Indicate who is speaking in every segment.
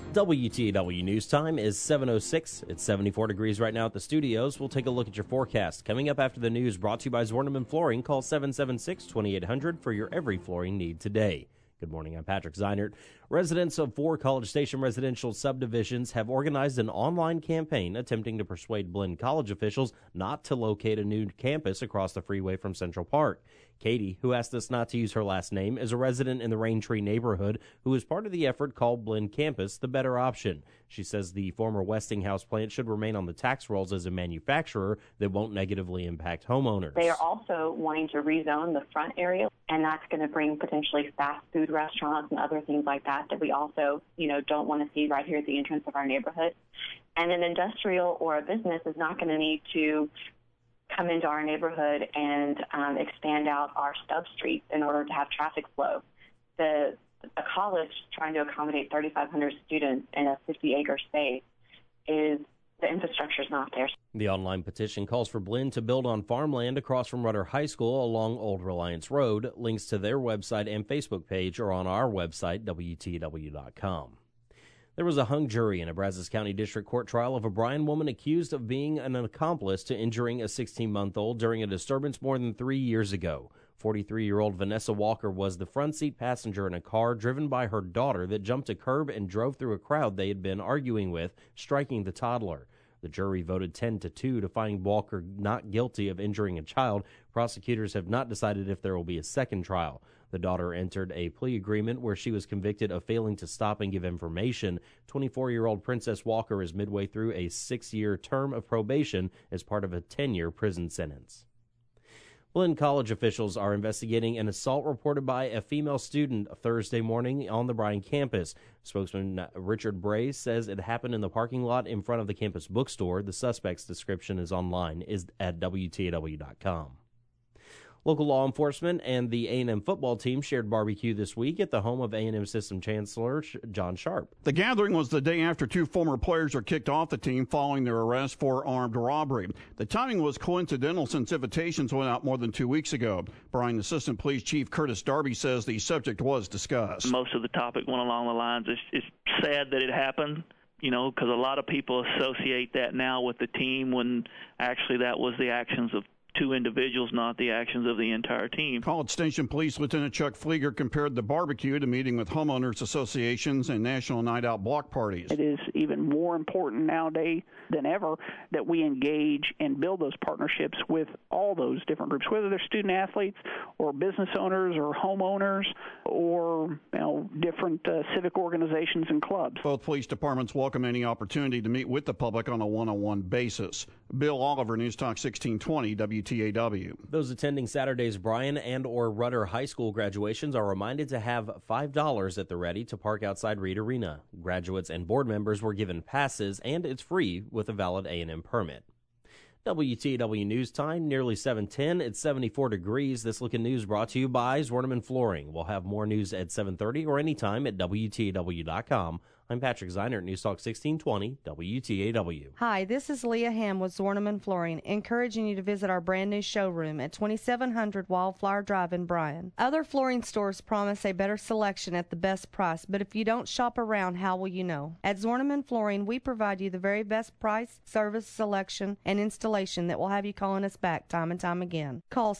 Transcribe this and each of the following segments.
Speaker 1: WTAW News Time is 7:06. It's 74 degrees right now at the studios. We'll take a look at your forecast. Coming up after the news, brought to you by Zorneman Flooring. Call 776-2800 for your every flooring need today. Good morning, I'm Patrick Zeinert. Residents of 4 College Station residential subdivisions have organized an online campaign attempting to persuade Blinn College officials not to locate a new campus across the freeway from Central Park. Katie, who asked us not to use her last name, is a resident in the Raintree neighborhood who is part of the effort called Blinn Campus, the better option. She says the former Westinghouse plant should remain on the tax rolls as a manufacturer that won't negatively impact homeowners.
Speaker 2: They are also wanting to rezone the front area, and that's going to bring potentially fast food restaurants and other things like that we also, don't want to see right here at the entrance of our neighborhood. And an industrial or a business is not going to need to come into our neighborhood and expand out our stub streets in order to have traffic flow. A college trying to accommodate 3,500 students in a 50-acre space the infrastructure is not there.
Speaker 1: The online petition calls for Blinn to build on farmland across from Rudder High School along Old Reliance Road. Links to their website and Facebook page are on our website, WTW.com. There was a hung jury in a Brazos County District Court trial of a Bryan woman accused of being an accomplice to injuring a 16-month-old during a disturbance more than 3 years ago. 43-year-old Vanessa Walker was the front seat passenger in a car driven by her daughter that jumped a curb and drove through a crowd they had been arguing with, striking the toddler. The jury voted 10-2 to find Walker not guilty of injuring a child. Prosecutors have not decided if there will be a second trial. The daughter entered a plea agreement where she was convicted of failing to stop and give information. 24-year-old Princess Walker is midway through a 6-year term of probation as part of a 10-year prison sentence. Blinn College officials are investigating an assault reported by a female student Thursday morning on the Bryan campus. Spokesman Richard Bray says it happened in the parking lot in front of the campus bookstore. The suspect's description is online at WTAW.com. Local law enforcement and the A&M football team shared barbecue this week at the home of A&M System Chancellor John Sharp.
Speaker 3: The gathering was the day after 2 former players were kicked off the team following their arrest for armed robbery. The timing was coincidental since invitations went out more than 2 weeks ago. Bryan Assistant Police Chief Curtis Darby says the subject was discussed.
Speaker 4: Most of the topic went along the lines, it's sad that it happened, because a lot of people associate that now with the team when actually that was the actions of 2 individuals, not the actions of the entire team.
Speaker 3: College Station Police Lieutenant Chuck Flieger compared the barbecue to meeting with homeowners associations and national night out block parties.
Speaker 5: It is even more important nowadays than ever that we engage and build those partnerships with all those different groups, whether they're student athletes or business owners or homeowners or different civic organizations and clubs.
Speaker 3: Both police departments welcome any opportunity to meet with the public on a one-on-one basis. Bill Oliver, News Talk 1620, WTAW.
Speaker 1: Those attending Saturday's Bryan and or Rudder High School graduations are reminded to have $5 at the ready to park outside Reed Arena. Graduates and board members were given passes, and it's free with a valid A&M permit. WTAW News Time, nearly 7:10. It's 74 degrees. This Look at News brought to you by Zorneman Flooring. We'll have more news at 7:30 or anytime at WTAW.com. I'm Patrick Zeinert, News Talk 1620, WTAW.
Speaker 6: Hi, this is Leah Ham with Zorneman Flooring, encouraging you to visit our brand new showroom at 2700 Wildflower Drive in Bryan. Other flooring stores promise a better selection at the best price, but if you don't shop around, how will you know? At Zorneman Flooring, we provide you the very best price, service, selection, and installation that will have you calling us back time and time again. Call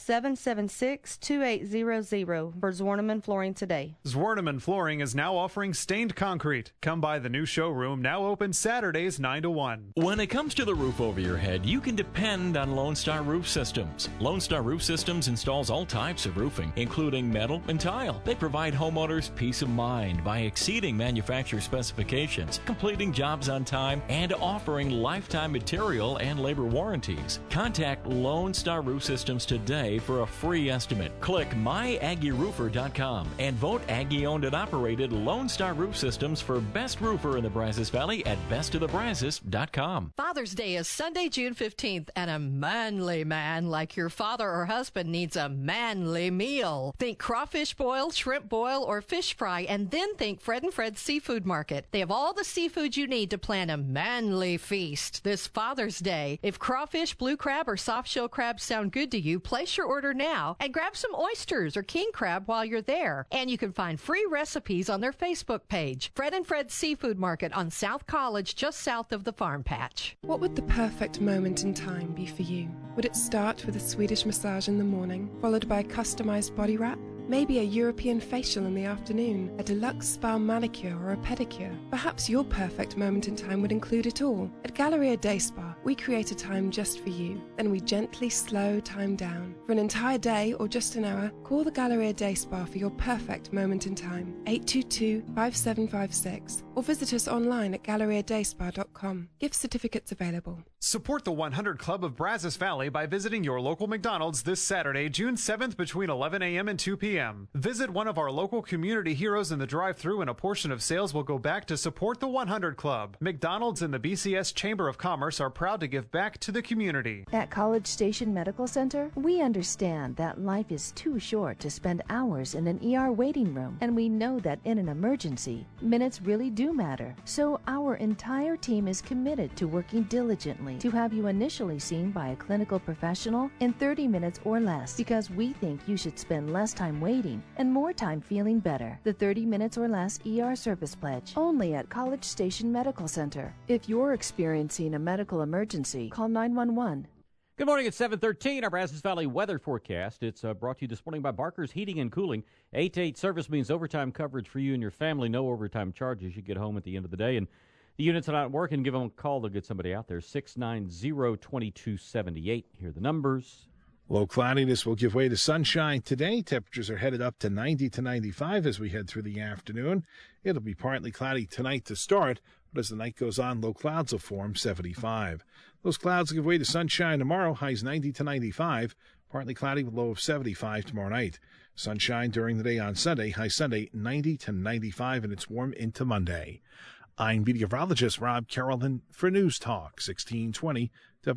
Speaker 6: 776-2800 for Zorneman Flooring today.
Speaker 7: Zorneman Flooring is now offering stained concrete. Come by the new showroom, now open Saturdays 9 to 1.
Speaker 8: When it comes to the roof over your head, you can depend on Lone Star Roof Systems. Lone Star Roof Systems installs all types of roofing, including metal and tile. They provide homeowners peace of mind by exceeding manufacturer specifications, completing jobs on time, and offering lifetime material and labor warranties. Contact Lone Star Roof Systems today for a free estimate. Click myaggieroofer.com and vote Aggie-owned and operated Lone Star Roof Systems for Best Roofer in the Brazos Valley at bestofthebrazos.com.
Speaker 9: Father's Day is Sunday, June 15th, and a manly man like your father or husband needs a manly meal. Think crawfish boil, shrimp boil, or fish fry, and then think Fred and Fred's Seafood Market. They have all the seafood you need to plan a manly feast this Father's Day. If crawfish, blue crab, or soft-shell crab sound good to you, place your order now and grab some oysters or king crab while you're there. And you can find free recipes on their Facebook page. Fred and Fred's Seafood Market on South College, just south of the Farm Patch.
Speaker 10: What would the perfect moment in time be for you? Would it start with a Swedish massage in the morning, followed by a customized body wrap? Maybe a European facial in the afternoon, a deluxe spa manicure or a pedicure. Perhaps your perfect moment in time would include it all. At Galleria Day Spa, we create a time just for you. Then we gently slow time down. For an entire day or just an hour, call the Galleria Day Spa for your perfect moment in time. 822-5756. Or visit us online at GalleriaDaySpa.com. Gift certificates available.
Speaker 7: Support the 100 Club of Brazos Valley by visiting your local McDonald's this Saturday, June 7th between 11 a.m. and 2 p.m. Visit one of our local community heroes in the drive-thru and a portion of sales will go back to support the 100 Club. McDonald's and the BCS Chamber of Commerce are proud to give back to the community.
Speaker 11: At College Station Medical Center, we understand that life is too short to spend hours in an ER waiting room, and we know that in an emergency, minutes really do matter. So our entire team is committed to working diligently to have you initially seen by a clinical professional in 30 minutes or less, because we think you should spend less time waiting and more time feeling better. The 30 minutes or less ER service pledge, only at College Station Medical Center. If you're experiencing a medical emergency, call 911.
Speaker 12: Good morning at 7:13, our Brazos Valley weather forecast. It's brought to you this morning by Barker's Heating and Cooling. 8 to 8 service means overtime coverage for you and your family. No overtime charges. You get home at the end of the day. And the units are not working, give them a call. They'll get somebody out there. 690-2278. Here are the numbers.
Speaker 13: Low cloudiness will give way to sunshine today. Temperatures are headed up to 90 to 95 as we head through the afternoon. It'll be partly cloudy tonight to start, but as the night goes on, low clouds will form 75. Those clouds will give way to sunshine tomorrow, highs 90 to 95. Partly cloudy with low of 75 tomorrow night. Sunshine during the day on Sunday, high Sunday 90 to 95, and it's warm into Monday. I'm meteorologist Rob Carrollton for News Talk 1620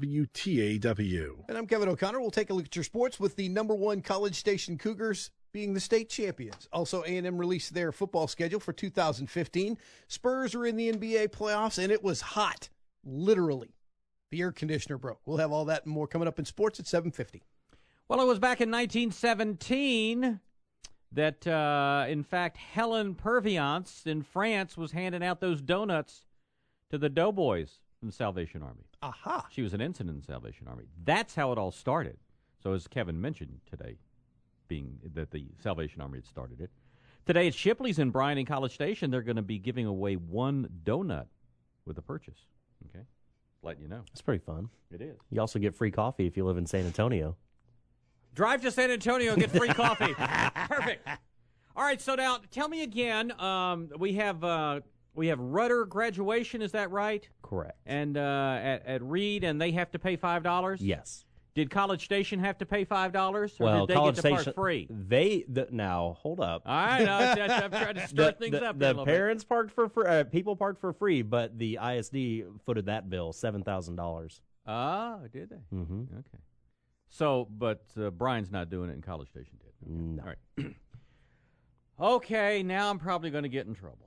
Speaker 13: WTAW.
Speaker 14: And I'm Kevin O'Connor. We'll take a look at your sports with the number one College Station Cougars being the state champions. Also, A&M released their football schedule for 2015. Spurs are in the NBA playoffs, and it was hot, literally. The air conditioner broke. We'll have all that and more coming up in sports at 7:50.
Speaker 12: Well, it was back in 1917 that, in fact, Helen Purviance in France was handing out those donuts to the doughboys from the Salvation Army.
Speaker 14: Aha.
Speaker 12: She was an ensign in the Salvation Army. That's how it all started. So as Kevin mentioned today, being that the Salvation Army had started it. Today at Shipley's in Bryan and College Station, they're going to be giving away one donut with a purchase. Okay? Letting you know.
Speaker 1: That's pretty fun.
Speaker 12: It is.
Speaker 1: You also get free coffee if you live in San Antonio.
Speaker 12: Drive to San Antonio and get free coffee. Perfect. All right, so now tell me again. We have Rudder graduation. Is that right?
Speaker 1: Correct.
Speaker 12: And at Reed, and they have to pay $5.
Speaker 1: Yes.
Speaker 12: Did College Station have to pay $5, or
Speaker 1: well,
Speaker 12: did they
Speaker 1: College
Speaker 12: get to
Speaker 1: Station,
Speaker 12: park free?
Speaker 1: Now hold up.
Speaker 12: All right, I'm trying to stir things up.
Speaker 1: The parents parked for free. People parked for free, but the ISD footed that bill $7,000.
Speaker 12: Ah, did they?
Speaker 1: Mm-hmm.
Speaker 12: Okay. So, but Brian's not doing it, and College Station did. Okay.
Speaker 1: No.
Speaker 12: All right. Okay, now I'm probably going to get in trouble.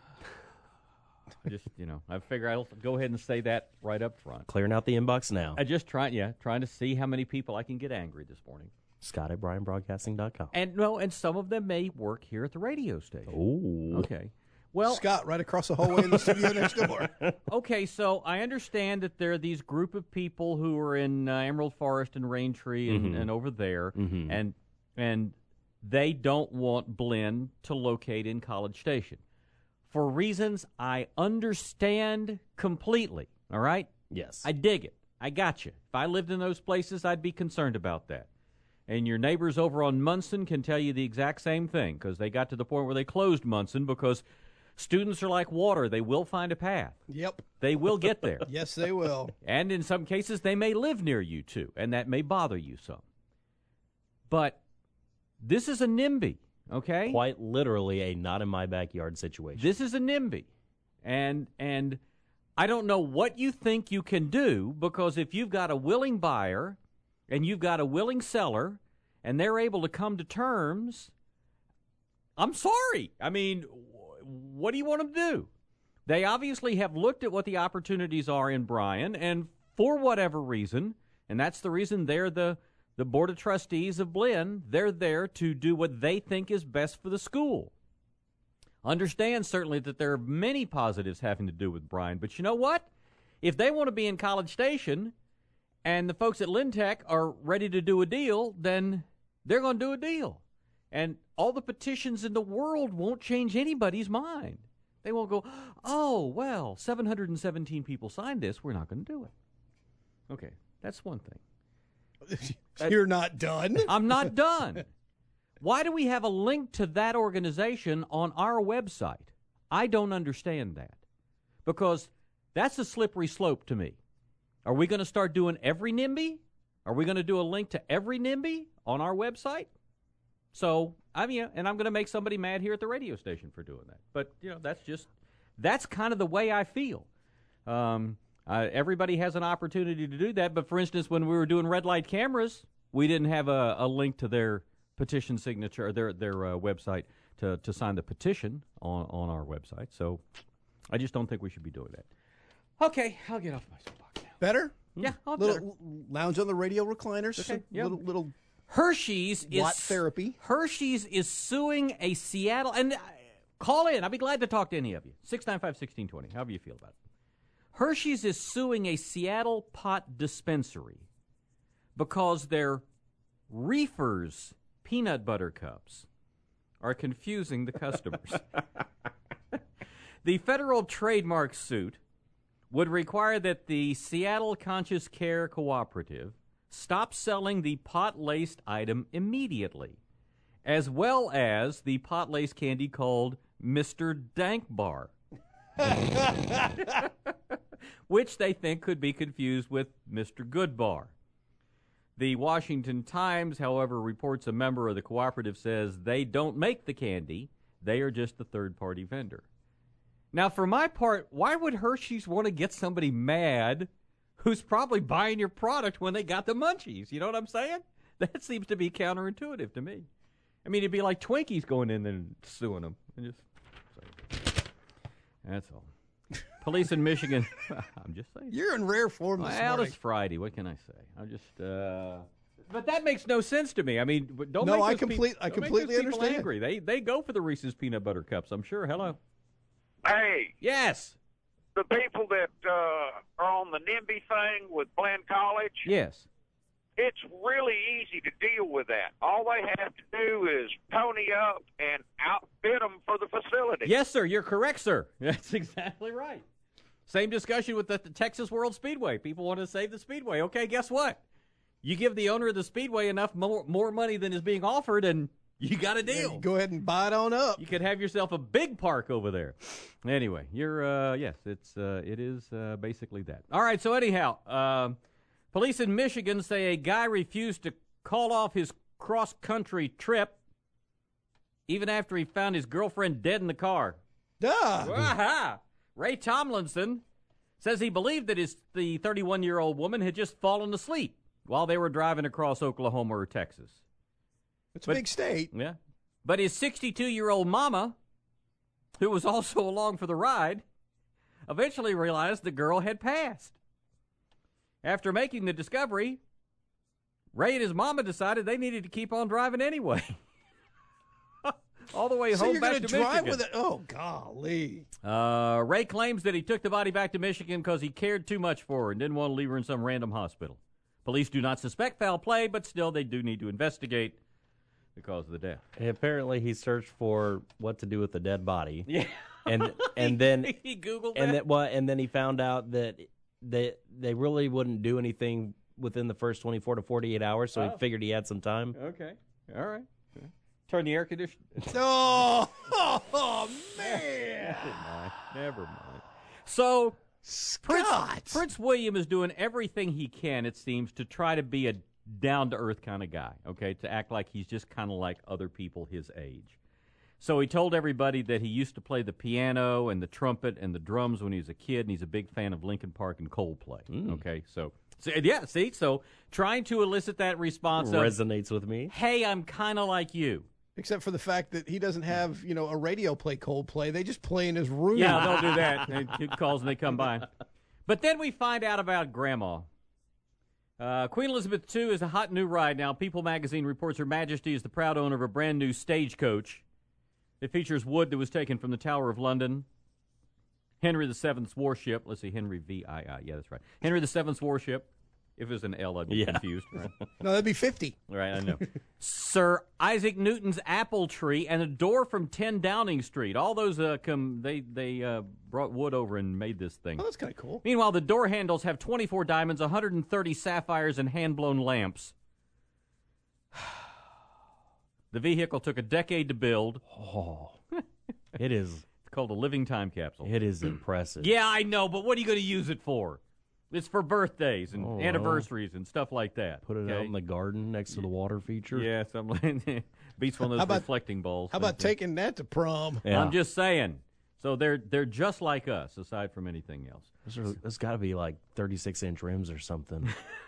Speaker 12: Just, I figure I'll go ahead and say that right up front.
Speaker 1: Clearing out the inbox now.
Speaker 12: I just trying to see how many people I can get angry this morning.
Speaker 1: Scott at BrianBroadcasting.com.
Speaker 12: And some of them may work here at the radio station.
Speaker 1: Ooh.
Speaker 12: Okay. Well,
Speaker 14: Scott, right across the hallway in the studio next door.
Speaker 12: Okay, so I understand that there are these group of people who are in Emerald Forest and Raintree and over there, and they don't want Blinn to locate in College Station. For reasons I understand completely, all right?
Speaker 1: Yes.
Speaker 12: I dig it. I got you. If I lived in those places, I'd be concerned about that. And your neighbors over on Munson can tell you the exact same thing, because they got to the point where they closed Munson because students are like water. They will find a path.
Speaker 14: Yep.
Speaker 12: They will get there.
Speaker 14: Yes, they will.
Speaker 12: And in some cases, they may live near you, too, and that may bother you some. But this is a NIMBY. Okay?
Speaker 1: Quite literally a not-in-my-backyard situation.
Speaker 12: This is a NIMBY. And I don't know what you think you can do, because if you've got a willing buyer and you've got a willing seller and they're able to come to terms, I'm sorry. I mean, what do you want them to do? They obviously have looked at what the opportunities are in Bryan, and for whatever reason, and that's the reason they're the Board of Trustees of Blinn, they're there to do what they think is best for the school. Understand certainly that there are many positives having to do with Bryan, but you know what? If they want to be in College Station and the folks at Lintech are ready to do a deal, then they're going to do a deal. And all the petitions in the world won't change anybody's mind. They won't go, oh, well, 717 people signed this. We're not going to do it. Okay, that's one thing.
Speaker 14: You're not done?
Speaker 12: I'm not done. Why do we have a link to that organization on our website? I don't understand that. Because that's a slippery slope to me. Are we going to start doing every NIMBY? Are we going to do a link to every NIMBY on our website? So, and I'm going to make somebody mad here at the radio station for doing that. But, that's kind of the way I feel. Everybody has an opportunity to do that. But, for instance, when we were doing red light cameras, we didn't have a link to their petition signature, or their website to sign the petition on our website. So, I just don't think we should be doing that. Okay, I'll get off my soapbox now.
Speaker 14: Better?
Speaker 12: Yeah, I'll
Speaker 14: little lounge on the radio recliners.
Speaker 12: Okay, yeah.
Speaker 14: Little
Speaker 12: Hershey's
Speaker 14: Watt therapy.
Speaker 12: Hershey's is suing a Seattle, and call in. I'll be glad to talk to any of you. 695-1620, however you feel about it. Hershey's is suing a Seattle pot dispensary because their Reefer's peanut butter cups are confusing the customers. The federal trademark suit would require that the Seattle Conscious Care Cooperative stop selling the pot-laced item immediately, as well as the pot-laced candy called Mr. Dank Bar, which they think could be confused with Mr. Good Bar. The Washington Times, however, reports a member of the cooperative says they don't make the candy. They are just a third-party vendor. Now, for my part, why would Hershey's want to get somebody mad who's probably buying your product when they got the munchies? You know what I'm saying? That seems to be counterintuitive to me. I mean, it'd be like Twinkies going in and suing them. That's all. Police in Michigan. I'm just saying.
Speaker 14: You're in rare form this morning.
Speaker 12: It's Friday. What can I say? I'm just. But that makes no sense to me. I mean, don't
Speaker 14: no,
Speaker 12: make
Speaker 14: I
Speaker 12: those
Speaker 14: completely
Speaker 12: people
Speaker 14: understand.
Speaker 12: angry. They go for the Reese's peanut butter cups. I'm sure. Hello.
Speaker 15: Hey.
Speaker 12: Yes.
Speaker 15: The people that are on the NIMBY thing with Glenn College.
Speaker 12: Yes.
Speaker 15: It's really easy to deal with that. All they have to do is pony up and outbid them for the facility.
Speaker 12: Yes, sir. You're correct, sir. That's exactly right. Same discussion with the Texas World Speedway. People want to save the Speedway. Okay, guess what? You give the owner of the Speedway enough more money than is being offered, and you got a deal.
Speaker 14: Yeah, go ahead and buy it on up.
Speaker 12: You could have yourself a big park over there. Anyway, yes, it is basically that. All right. So anyhow, police in Michigan say a guy refused to call off his cross-country trip even after he found his girlfriend dead in the car.
Speaker 14: Duh.
Speaker 12: Ray Tomlinson says he believed that the 31-year-old woman had just fallen asleep while they were driving across Oklahoma or Texas.
Speaker 14: It's a big state.
Speaker 12: Yeah. But his 62-year-old mama, who was also along for the ride, eventually realized the girl had passed. After making the discovery, Ray and his mama decided they needed to keep on driving anyway. All the way home back to Michigan. So you're going to drive with
Speaker 14: it? Oh, golly.
Speaker 12: Ray claims that he took the body back to Michigan because he cared too much for her and didn't want to leave her in some random hospital. Police do not suspect foul play, but still they do need to investigate the cause of the death.
Speaker 1: And apparently he searched for what to do with the dead body.
Speaker 12: Yeah.
Speaker 1: And then
Speaker 12: he Googled
Speaker 1: that. And then he found out that they really wouldn't do anything within the first 24 to 48 hours, so he figured he had some time.
Speaker 12: Okay. All right. Turn the air conditioner.
Speaker 14: Oh, man.
Speaker 12: Never mind. So, Prince William is doing everything he can, it seems, to try to be a down-to-earth kind of guy, okay, to act like he's just kind of like other people his age. So he told everybody that he used to play the piano and the trumpet and the drums when he was a kid, and he's a big fan of Linkin Park and Coldplay, okay? So trying to elicit that response
Speaker 1: resonates with me.
Speaker 12: Hey, I'm kind of like you.
Speaker 14: Except for the fact that he doesn't have, a radio play Coldplay. They just play in his room.
Speaker 12: Yeah, they'll do that. They calls and they come by. But then we find out about Grandma. Queen Elizabeth II is a hot new ride now. People magazine reports Her Majesty is the proud owner of a brand new stagecoach. It features wood that was taken from the Tower of London. Henry VII's warship. Let's see, Henry VII. Yeah, that's right. Henry VII's warship. If it was an L, I'd be confused. Right?
Speaker 14: No, that'd be 50.
Speaker 12: Right, I know. Sir Isaac Newton's apple tree and a door from 10 Downing Street. All those they brought wood over and made this thing.
Speaker 14: Oh, that's kind of cool.
Speaker 12: Meanwhile, the door handles have 24 diamonds, 130 sapphires, and hand-blown lamps. The vehicle took a decade to build.
Speaker 1: Oh, it is.
Speaker 12: It's called a living time capsule.
Speaker 1: It is impressive.
Speaker 12: Yeah, I know, but what are you going to use it for? It's for birthdays and anniversaries and stuff like that.
Speaker 1: Put it out in the garden next to the water feature.
Speaker 12: Yeah, something like beats one of those reflecting balls.
Speaker 14: How about taking that to prom?
Speaker 12: Yeah. I'm just saying. So they're just like us, aside from anything else.
Speaker 1: There's got to be like 36-inch rims or something.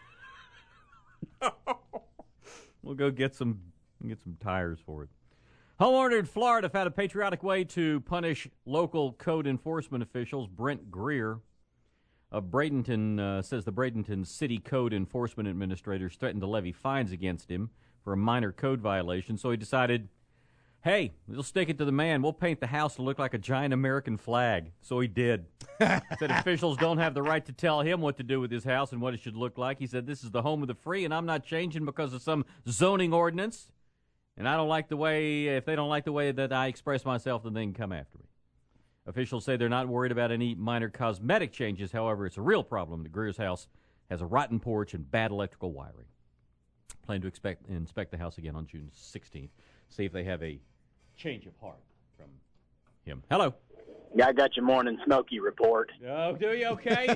Speaker 12: We'll go get some tires for it. Homeowner in Florida found a patriotic way to punish local code enforcement officials. Brent Greer of Bradenton says the Bradenton City Code Enforcement Administrators threatened to levy fines against him for a minor code violation, so he decided, hey, we'll stick it to the man. We'll paint the house to look like a giant American flag. So he did. Said officials don't have the right to tell him what to do with his house and what it should look like. He said, this is the home of the free, and I'm not changing because of some zoning ordinance. And I don't like the way, if they don't like the way that I express myself, then they can come after me. Officials say they're not worried about any minor cosmetic changes. However, it's a real problem. The Greer's house has a rotten porch and bad electrical wiring. Plan to inspect the house again on June 16th. See if they have a change of heart from him. Hello.
Speaker 16: Yeah, I got your morning Smoky report.
Speaker 12: Oh, do you? Okay.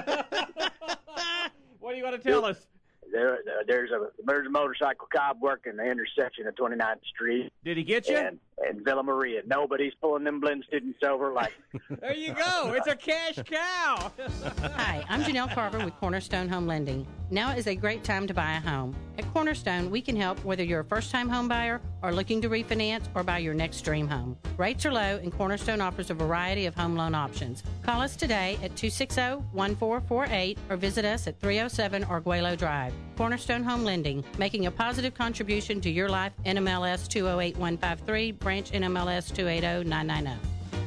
Speaker 12: What do you want to tell us?
Speaker 16: There's a motorcycle cop working the intersection of 29th Street.
Speaker 12: Did he get you?
Speaker 16: And Villa Maria. Nobody's pulling them blend students over like.
Speaker 12: There you go. It's a cash cow.
Speaker 17: Hi, I'm Janelle Carver with Cornerstone Home Lending. Now is a great time to buy a home. At Cornerstone, we can help whether you're a first-time home buyer or looking to refinance or buy your next dream home. Rates are low, and Cornerstone offers a variety of home loan options. Call us today at 260-1448 or visit us at 307 Arguello Drive. Cornerstone Home Lending, making a positive contribution to your life. NMLS 208153, branch NMLS 280990.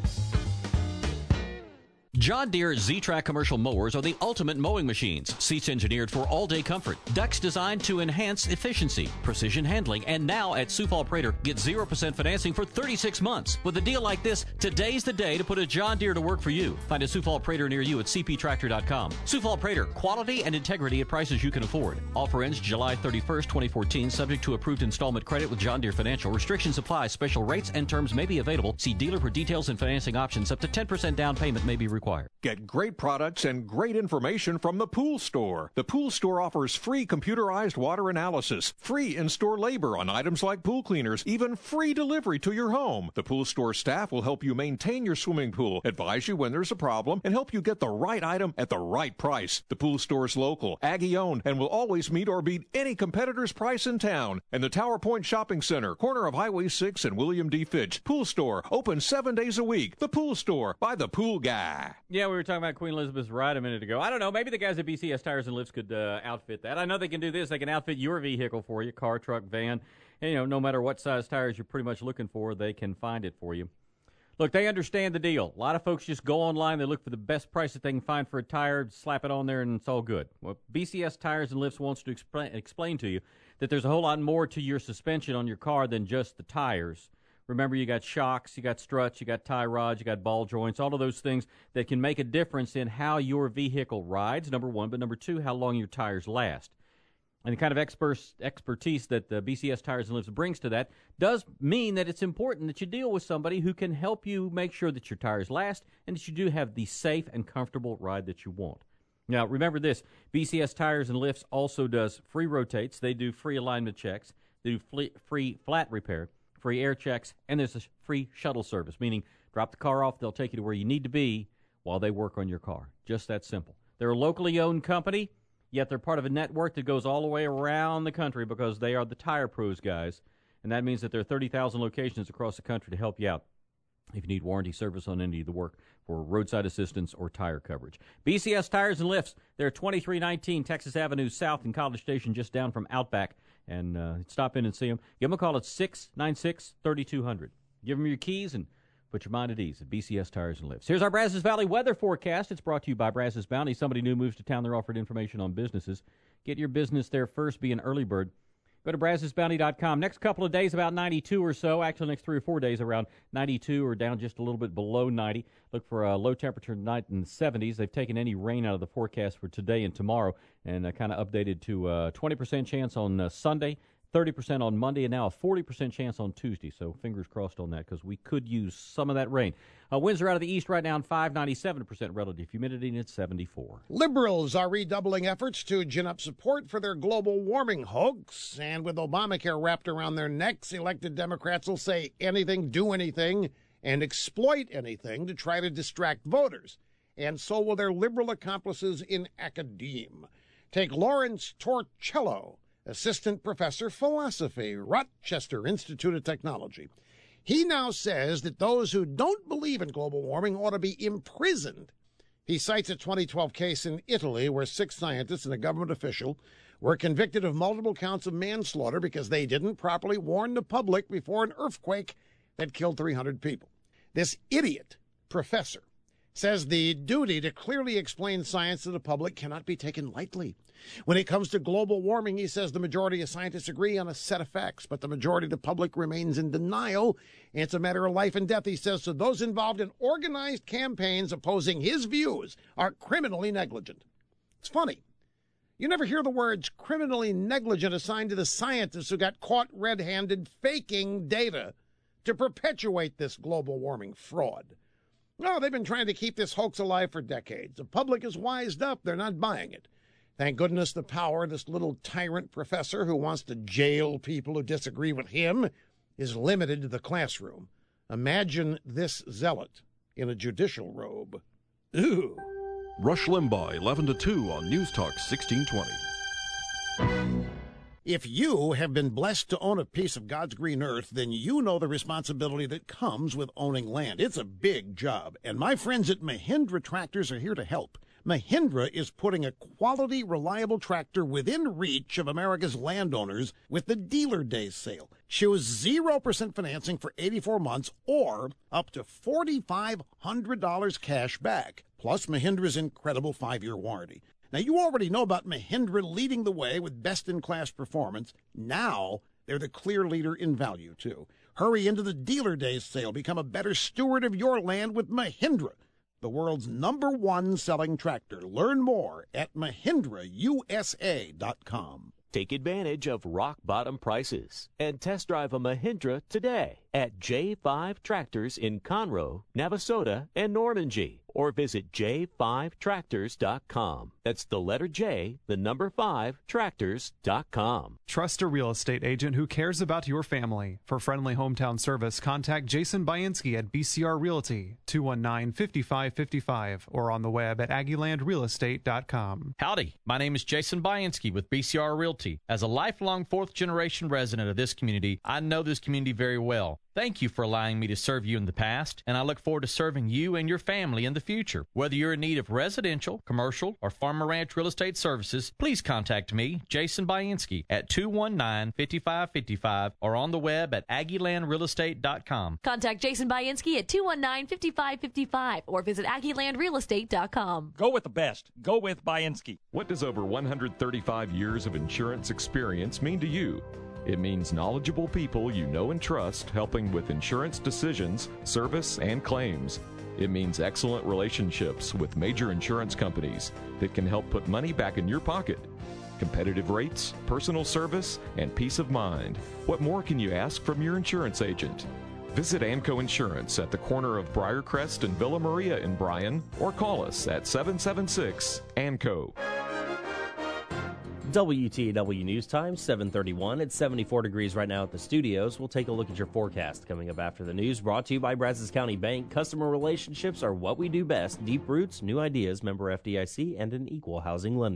Speaker 8: John Deere Z-Track commercial mowers are the ultimate mowing machines. Seats engineered for all-day comfort. Decks designed to enhance efficiency, precision handling, and now at Sioux Falls Prater, get 0% financing for 36 months. With a deal like this, today's the day to put a John Deere to work for you. Find a Sioux Falls Prater near you at cptractor.com. Sioux Falls Prater, quality and integrity at prices you can afford. Offer ends July 31st, 2014, subject to approved installment credit with John Deere Financial. Restrictions apply. Special rates and terms may be available. See dealer for details and financing options. Up to 10% down payment may be required.
Speaker 18: Get great products and great information from the Pool Store. The Pool Store offers free computerized water analysis, free in-store labor on items like pool cleaners, even free delivery to your home. The Pool Store staff will help you maintain your swimming pool, advise you when there's a problem, and help you get the right item at the right price. The Pool Store's local, Aggie-owned, and will always meet or beat any competitor's price in town. And the Tower Point Shopping Center, corner of Highway 6 and William D. Fitch. Pool Store, open 7 days a week. The Pool Store, by the pool guy.
Speaker 12: Yeah, we were talking about Queen Elizabeth's ride a minute ago. I don't know. Maybe the guys at BCS Tires and Lifts could outfit that. I know they can do this. They can outfit your vehicle for you, car, truck, van. And, no matter what size tires you're pretty much looking for, they can find it for you. Look, they understand the deal. A lot of folks just go online. They look for the best price that they can find for a tire, slap it on there, and it's all good. Well, BCS Tires and Lifts wants to explain to you that there's a whole lot more to your suspension on your car than just the tires. Remember, you got shocks, you got struts, you got tie rods, you got ball joints, all of those things that can make a difference in how your vehicle rides, number one, but number two, how long your tires last. And the kind of expertise that the BCS Tires and Lifts brings to that does mean that it's important that you deal with somebody who can help you make sure that your tires last and that you do have the safe and comfortable ride that you want. Now, remember this, BCS Tires and Lifts also does free rotates. They do free alignment checks. They do free flat repair, free air checks, and there's a free shuttle service, meaning drop the car off, they'll take you to where you need to be while they work on your car. Just that simple. They're a locally owned company, yet they're part of a network that goes all the way around the country because they are the Tire Pros guys, and that means that there are 30,000 locations across the country to help you out if you need warranty service on any of the work for roadside assistance or tire coverage. BCS Tires and Lifts, they're 2319 Texas Avenue South in College Station, just down from Outback. And stop in and see them. Give them a call at 696-3200. Give them your keys and put your mind at ease at BCS Tires and Lifts. Here's our Brazos Valley weather forecast. It's brought to you by Brazos Bounty. Somebody new moves to town. They're offered information on businesses. Get your business there first. Be an early bird. Go to BrazosBounty.com. Next couple of days, about 92 or so. Actually, next 3 or 4 days, around 92 or down just a little bit below 90. Look for a low temperature tonight in the 70s. They've taken any rain out of the forecast for today and tomorrow and kind of updated to 20% chance on Sunday, 30% on Monday, and now a 40% chance on Tuesday. So fingers crossed on that because we could use some of that rain. Winds are out of the east right now, 597% relative humidity, and it's 74.
Speaker 19: Liberals are redoubling efforts to gin up support for their global warming hoax. And with Obamacare wrapped around their necks, elected Democrats will say anything, do anything, and exploit anything to try to distract voters. And so will their liberal accomplices in academe. Take Lawrence Torcello, assistant professor philosophy, Rochester Institute of Technology. He now says that those who don't believe in global warming ought to be imprisoned. He cites a 2012 case in Italy where 6 scientists and a government official were convicted of multiple counts of manslaughter because they didn't properly warn the public before an earthquake that killed 300 people. This idiot professor says the duty to clearly explain science to the public cannot be taken lightly. When it comes to global warming, he says the majority of scientists agree on a set of facts, but the majority of the public remains in denial. And it's a matter of life and death, he says, so those involved in organized campaigns opposing his views are criminally negligent. It's funny. You never hear the words criminally negligent assigned to the scientists who got caught red-handed faking data to perpetuate this global warming fraud. No, they've been trying to keep this hoax alive for decades. The public is wised up. They're not buying it. Thank goodness the power of this little tyrant professor who wants to jail people who disagree with him is limited to the classroom. Imagine this zealot in a judicial robe. Ooh.
Speaker 18: Rush Limbaugh, 11 to 2 on News Talk 1620.
Speaker 19: If you have been blessed to own a piece of God's green earth, then you know the responsibility that comes with owning land. It's a big job, and my friends at Mahindra Tractors are here to help. Mahindra is putting a quality, reliable tractor within reach of America's landowners with the Dealer Days sale. Choose 0% financing for 84 months or up to $4,500 cash back, plus Mahindra's incredible 5-year warranty. Now, you already know about Mahindra leading the way with best-in-class performance. Now, they're the clear leader in value, too. Hurry into the Dealer Days sale. Become a better steward of your land with Mahindra, the world's #1 selling tractor. Learn more at MahindraUSA.com.
Speaker 20: Take advantage of rock-bottom prices and test drive a Mahindra today at J5 Tractors in Conroe, Navasota, and Normandy. Or visit j5tractors.com. That's the letter J, the number 5, tractors.com.
Speaker 7: Trust a real estate agent who cares about your family. For friendly hometown service, contact Jason Bainski at BCR Realty, 219-5555, or on the web at aggielandrealestate.com.
Speaker 21: Howdy, my name is Jason Bainski with BCR Realty. As a lifelong fourth-generation resident of this community, I know this community very well. Thank you for allowing me to serve you in the past, and I look forward to serving you and your family in the future. Whether you're in need of residential, commercial, or farm and ranch real estate services, please contact me, Jason Bainski, at 219-5555 or on the web at aggielandrealestate.com.
Speaker 22: Contact Jason Bainski at 219-5555 or visit aggielandrealestate.com.
Speaker 23: Go with the best. Go with Bainski.
Speaker 18: What does over 135 years of insurance experience mean to you? It means knowledgeable people you know and trust helping with insurance decisions, service, and claims. It means excellent relationships with major insurance companies that can help put money back in your pocket. Competitive rates, personal service, and peace of mind. What more can you ask from your insurance agent? Visit ANCO Insurance at the corner of Briarcrest and Villa Maria in Bryan, or call us at 776-ANCO.
Speaker 1: WTW News Time, 7:31. It's 74 degrees right now at the studios. We'll take a look at your forecast coming up after the news. Brought to you by Brazos County Bank. Customer relationships are what we do best. Deep roots, new ideas, member FDIC, and an equal housing lender.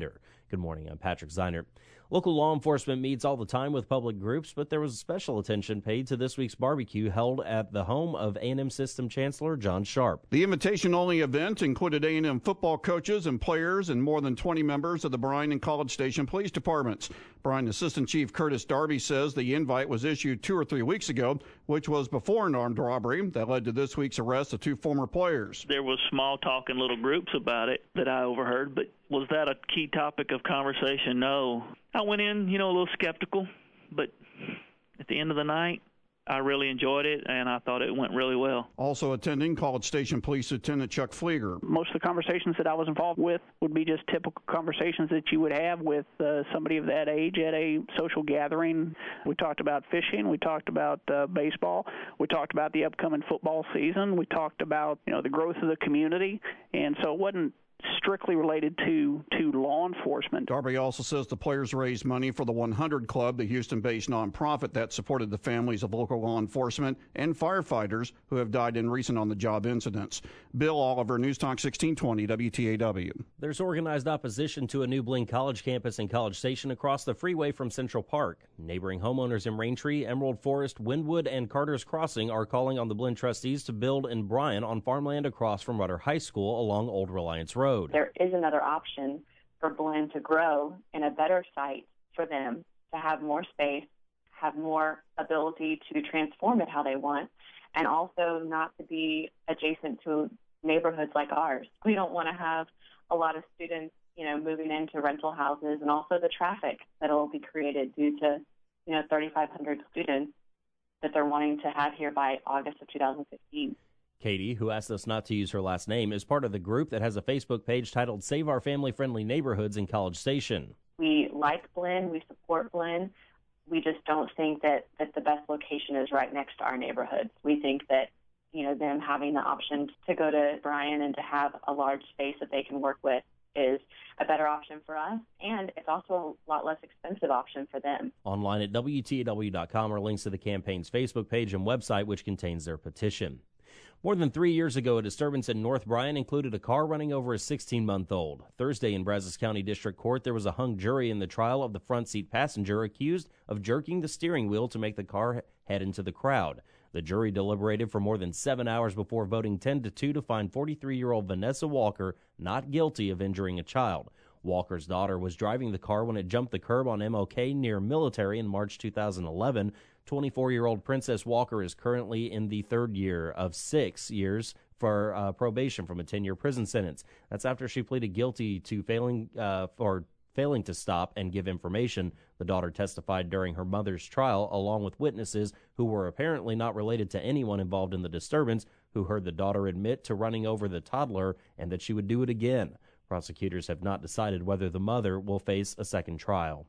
Speaker 1: Good morning, I'm Patrick Zeinert. Local law enforcement meets all the time with public groups, but there was special attention paid to this week's barbecue held at the home of A&M System Chancellor John Sharp.
Speaker 3: The invitation-only event included A&M football coaches and players and more than 20 members of the Bryan and College Station police departments. Bryan Assistant Chief Curtis Darby says the invite was issued 2 or 3 weeks ago, which was before an armed robbery that led to this week's arrest of 2 former players.
Speaker 2: There was small talk in little groups about it that I overheard, but was that a key topic of conversation? No. I went in, a little skeptical, but at the end of the night, I really enjoyed it, and I thought it went really well.
Speaker 3: Also attending, College Station Police Lieutenant Chuck Flieger.
Speaker 4: Most of the conversations that I was involved with would be just typical conversations that you would have with somebody of that age at a social gathering. We talked about fishing. We talked about baseball. We talked about the upcoming football season. We talked about, the growth of the community. And so it wasn't strictly related to law enforcement.
Speaker 3: Darby also says the players raised money for the 100 Club, the Houston-based nonprofit that supported the families of local law enforcement and firefighters who have died in recent on-the-job incidents. Bill Oliver, News Talk 1620, WTAW.
Speaker 1: There's organized opposition to a new Blinn College campus in College Station across the freeway from Central Park. Neighboring homeowners in Raintree, Emerald Forest, Wynwood, and Carter's Crossing are calling on the Blinn trustees to build in Bryan on farmland across from Rudder High School along Old Reliance Road.
Speaker 5: There is another option for Blinn to grow in a better site for them to have more space, have more ability to transform it how they want, and also not to be adjacent to neighborhoods like ours. We don't want to have a lot of students, moving into rental houses, and also the traffic that will be created due to, 3,500 students that they're wanting to have here by August of 2015.
Speaker 1: Katie, who asked us not to use her last name, is part of the group that has a Facebook page titled Save Our Family-Friendly Neighborhoods in College Station.
Speaker 5: We like Blinn. We support Blinn. We just don't think that the best location is right next to our neighborhoods. We think that, them having the option to go to Bryan and to have a large space that they can work with is a better option for us, and it's also a lot less expensive option for them.
Speaker 1: Online at WTAW.com are links to the campaign's Facebook page and website, which contains their petition. More than 3 years ago, a disturbance in North Bryan included a car running over a 16-month-old. Thursday in Brazos County District Court, there was a hung jury in the trial of the front seat passenger accused of jerking the steering wheel to make the car head into the crowd. The jury deliberated for more than 7 hours before voting 10-2 to find 43-year-old Vanessa Walker not guilty of injuring a child. Walker's daughter was driving the car when it jumped the curb on MLK near Military in March 2011. 24-year-old Princess Walker is currently in the third year of 6 years for probation from a 10-year prison sentence. That's after she pleaded guilty to failing to stop and give information. The daughter testified during her mother's trial, along with witnesses who were apparently not related to anyone involved in the disturbance, who heard the daughter admit to running over the toddler and that she would do it again. Prosecutors have not decided whether the mother will face a second trial.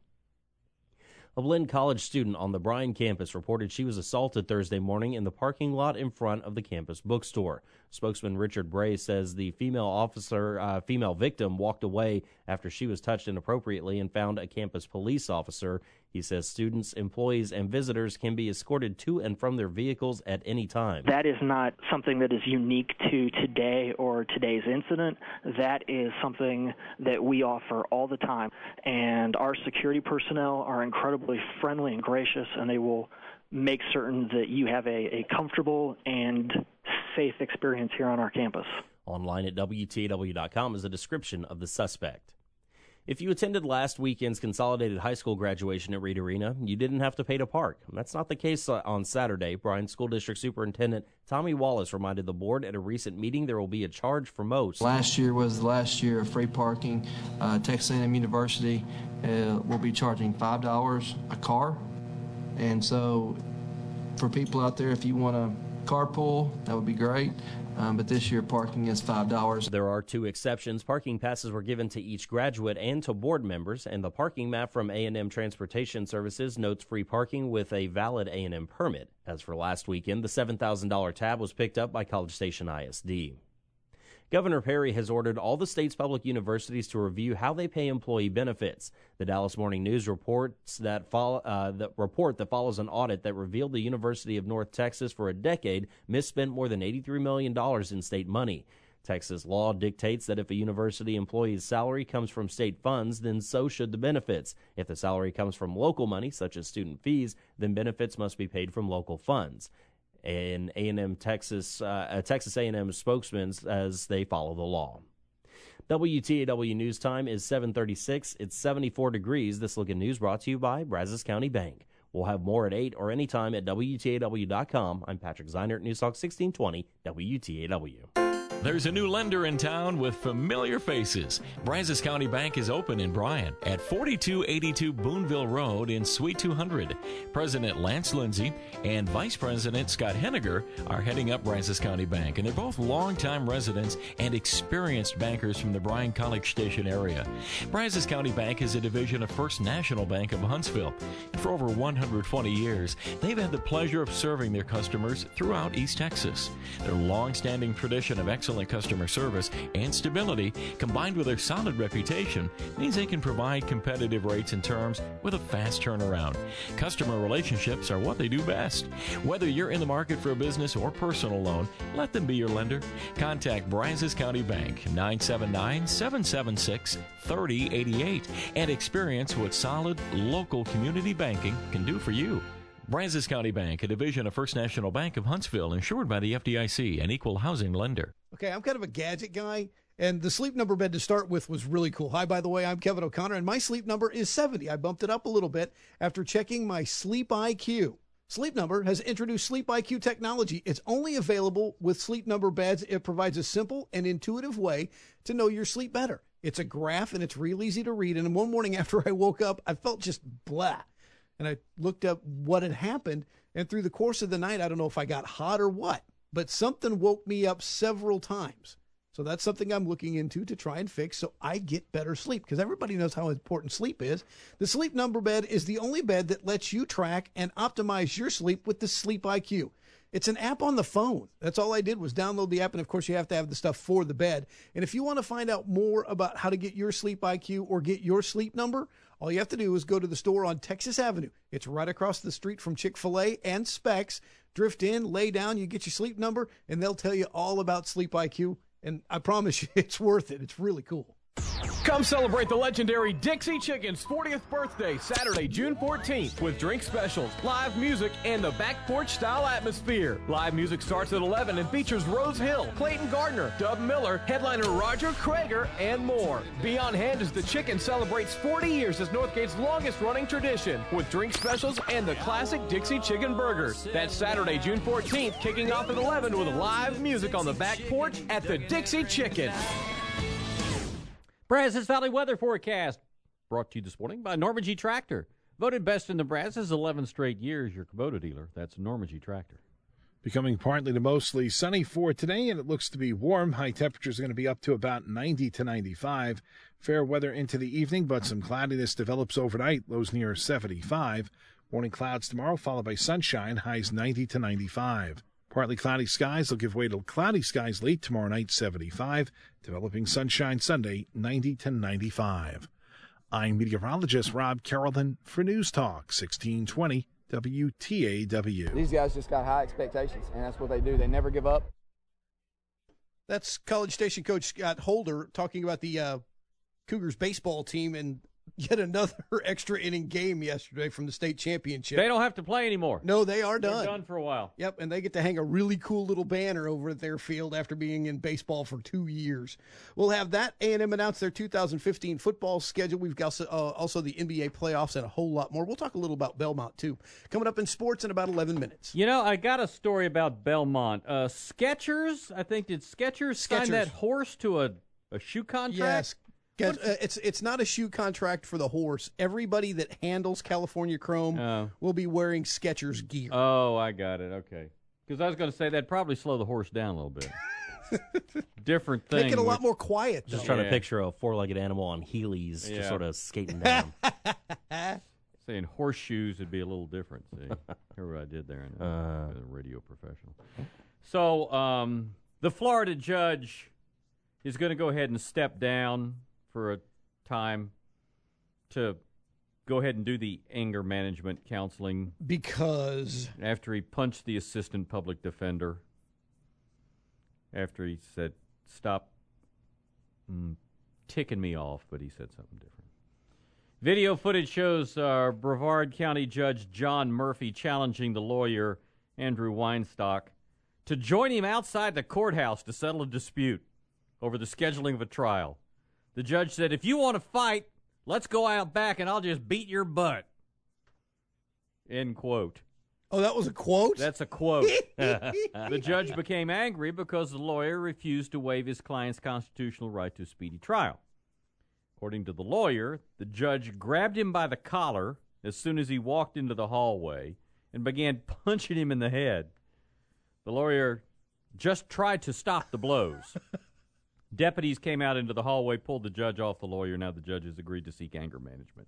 Speaker 1: A Blinn College student on the Bryan campus reported she was assaulted Thursday morning in the parking lot in front of the campus bookstore. Spokesman Richard Bray says the female victim walked away after she was touched inappropriately and found a campus police officer. He says students, employees, and visitors can be escorted to and from their vehicles at any time.
Speaker 4: That is not something that is unique to today or today's incident. That is something that we offer all the time. And our security personnel are incredibly friendly and gracious, and they will make certain that you have a comfortable and safe experience here on our campus.
Speaker 1: Online at WTAW.com is a description of the suspect. If you attended last weekend's consolidated high school graduation at Reed Arena, you didn't have to pay to park. That's not the case on Saturday. Bryan School District Superintendent Tommy Wallace reminded the board at a recent meeting there will be a charge for most.
Speaker 24: Last year was the last year of free parking. Texas A&M University will be charging $5 a car. And so for people out there, if you want to carpool, that would be great. But this year parking is $5.
Speaker 1: There are two exceptions. Parking passes were given to each graduate and to board members, and the parking map from A&M Transportation Services notes free parking with a valid A&M permit. As for last weekend, the $7,000 tab was picked up by College Station ISD. Governor Perry has ordered all the state's public universities to review how they pay employee benefits. The Dallas Morning News reports that report that follows an audit that revealed the University of North Texas for a decade misspent more than $83 million in state money. Texas law dictates that if a university employee's salary comes from state funds, then so should the benefits. If the salary comes from local money, such as student fees, then benefits must be paid from local funds. And Texas A&M spokesman says they follow the law. WTAW News Time is 7:36. It's 74 degrees. This Look at News brought to you by Brazos County Bank. We'll have more at 8 or anytime at WTAW.com. I'm Patrick Zeinert, News Talk 1620, WTAW.
Speaker 8: There's a new lender in town with familiar faces. Brazos County Bank is open in Bryan at 4282 Boonville Road in Suite 200. President Lance Lindsay and Vice President Scott Henniger are heading up Brazos County Bank, and they're both longtime residents and experienced bankers from the Bryan College Station area. Brazos County Bank is a division of First National Bank of Huntsville. And for over 120 years, they've had the pleasure of serving their customers throughout East Texas. Their long-standing tradition of excellent customer service and stability, combined with their solid reputation, means they can provide competitive rates and terms with a fast turnaround. Customer relationships are what they do best. Whether you're in the market for a business or personal loan, let them be your lender. Contact Brazos County Bank, 979-776-3088, and experience what solid local community banking can do for you. Brazos County Bank, a division of First National Bank of Huntsville, insured by the FDIC, an equal housing lender.
Speaker 14: Okay, I'm kind of a gadget guy, and the Sleep Number bed to start with was really cool. Hi, by the way, I'm Kevin O'Connor, and my sleep number is 70. I bumped it up a little bit after checking my Sleep IQ. Sleep Number has introduced Sleep IQ technology. It's only available with Sleep Number beds. It provides a simple and intuitive way to know your sleep better. It's a graph, and it's real easy to read, and one morning after I woke up, I felt just blah. And I looked up what had happened, and through the course of the night, I don't know if I got hot or what, but something woke me up several times. So that's something I'm looking into to try and fix so I get better sleep, because everybody knows how important sleep is. The Sleep Number bed is the only bed that lets you track and optimize your sleep with the Sleep IQ. It's an app on the phone. That's all I did was download the app, and of course you have to have the stuff for the bed. And if you want to find out more about how to get your Sleep IQ or get your Sleep Number, all you have to do is go to the store on Texas Avenue. It's right across the street from Chick-fil-A and Specs. Drift in, lay down, you get your Sleep Number, and they'll tell you all about Sleep IQ. And I promise you, it's worth it. It's really cool.
Speaker 6: Come celebrate the legendary Dixie Chicken's 40th birthday, Saturday, June 14th, with drink specials, live music, and the back porch-style atmosphere. Live music starts at 11 and features Rose Hill, Clayton Gardner, Dub Miller, headliner Roger Krager, and more. Be on hand as the Chicken celebrates 40 years as Northgate's longest-running tradition, with drink specials and the classic Dixie Chicken burgers. That's Saturday, June 14th, kicking off at 11 with live music on the back porch at the Dixie Chicken.
Speaker 12: Brazos Valley weather forecast brought to you this morning by Norman G. Tractor. Voted best in the Brazos 11 straight years. Your Kubota dealer. That's Norman G. Tractor.
Speaker 13: Becoming partly to mostly sunny for today, and it looks to be warm. High temperatures are going to be up to about 90 to 95. Fair weather into the evening, but some cloudiness develops overnight. Lows near 75. Morning clouds tomorrow, followed by sunshine. Highs 90 to 95. Partly cloudy skies will give way to cloudy skies late tomorrow night, 75. Developing sunshine Sunday, 90 to 95. I'm meteorologist Rob Carrollton for News Talk 1620 WTAW.
Speaker 9: These guys just got high expectations, and that's what they do. They never give up.
Speaker 14: That's College Station coach Scott Holder talking about the Cougars baseball team and yet another extra inning game yesterday from the state championship.
Speaker 12: They don't have to play anymore.
Speaker 14: No, they are done.
Speaker 12: They're done for a while.
Speaker 14: Yep, and they get to hang a really cool little banner over at their field after being in baseball for 2 years. We'll have that. A&M announce their 2015 football schedule. We've got also the NBA playoffs and a whole lot more. We'll talk a little about Belmont, too. Coming up in sports in about 11 minutes.
Speaker 12: You know, I got a story about Belmont. Skechers, I think, did Skechers sign that horse to a shoe contract?
Speaker 14: Yes. It's not a shoe contract for the horse. Everybody that handles California Chrome will be wearing Skechers gear.
Speaker 12: Oh, I got it. Okay. Because I was going to say that'd probably slow the horse down a little bit. Different thing.
Speaker 14: Make it a lot more quiet.
Speaker 1: Just trying to picture a four-legged animal on Heelys just sort of skating down.
Speaker 12: Saying horseshoes would be a little different. See, hear what I did there? A radio professional. So the Florida judge is going to go ahead and step down for a time to go ahead and do the anger management counseling.
Speaker 14: Because?
Speaker 12: After he punched the assistant public defender. After he said stop ticking me off, but he said something different. Video footage shows Brevard County Judge John Murphy challenging the lawyer, Andrew Weinstock, to join him outside the courthouse to settle a dispute over the scheduling of a trial. The judge said, if you want to fight, let's go out back and I'll just beat your butt. End quote.
Speaker 14: Oh, that was a quote?
Speaker 12: That's a quote. The judge became angry because the lawyer refused to waive his client's constitutional right to a speedy trial. According to the lawyer, the judge grabbed him by the collar as soon as he walked into the hallway and began punching him in the head. The lawyer just tried to stop the blows. Deputies came out into the hallway, pulled the judge off the lawyer. Now the judge has agreed to seek anger management.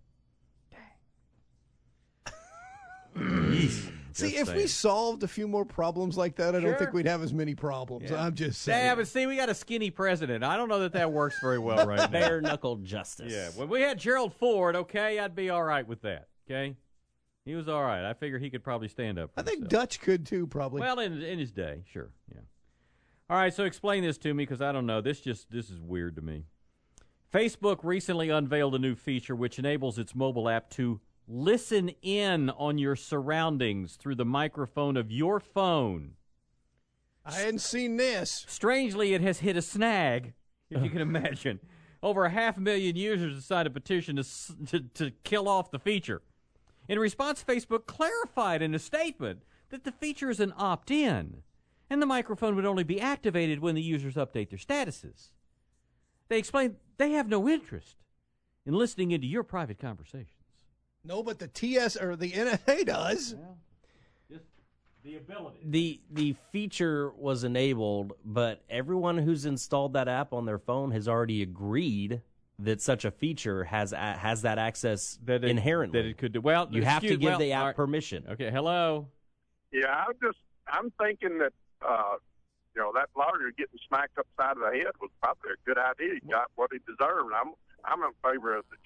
Speaker 14: See, if we solved a few more problems like that, I don't think we'd have as many problems.
Speaker 12: Yeah.
Speaker 14: I'm just saying.
Speaker 12: Yeah, but see, we got a skinny president. I don't know that works very well right now.
Speaker 1: Bare-knuckle justice.
Speaker 12: Yeah, when we had Gerald Ford, okay, I'd be all right with that, okay? He was all right. I figure he could probably stand up for
Speaker 14: I think
Speaker 12: himself.
Speaker 14: Dutch could, too, probably.
Speaker 12: Well, in his day, sure, yeah. All right, so explain this to me, because I don't know. This is weird to me. Facebook recently unveiled a new feature which enables its mobile app to listen in on your surroundings through the microphone of your phone.
Speaker 14: I hadn't seen this.
Speaker 12: Strangely, it has hit a snag, if you can imagine. Over 500,000 users have signed a petition to kill off the feature. In response, Facebook clarified in a statement that the feature is an opt-in, and the microphone would only be activated when the users update their statuses. They explained they have no interest in listening into your private conversations.
Speaker 14: No, but the TS or the NSA does.
Speaker 12: Well, just the ability.
Speaker 1: The feature was enabled, but everyone who's installed that app on their phone has already agreed that such a feature has that access inherently.
Speaker 12: That it could do. Well,
Speaker 1: you have to give the app permission.
Speaker 12: Okay, hello.
Speaker 10: Yeah, I'm thinking that that lawyer getting smacked upside of the head was probably a good idea. He got what he deserved. I'm in favor of